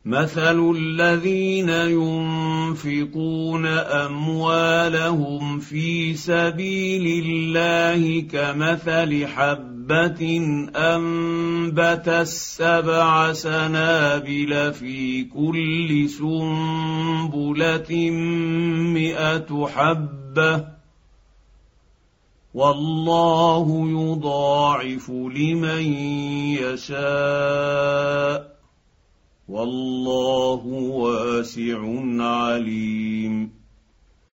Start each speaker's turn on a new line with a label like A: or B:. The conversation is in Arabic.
A: مثل الذين ينفقون اموالهم في سبيل الله كمثل حبة انبتت 7 سنابل في كل سنبلة 100 حبة والله يضاعف لمن يشاء والله واسع عليم.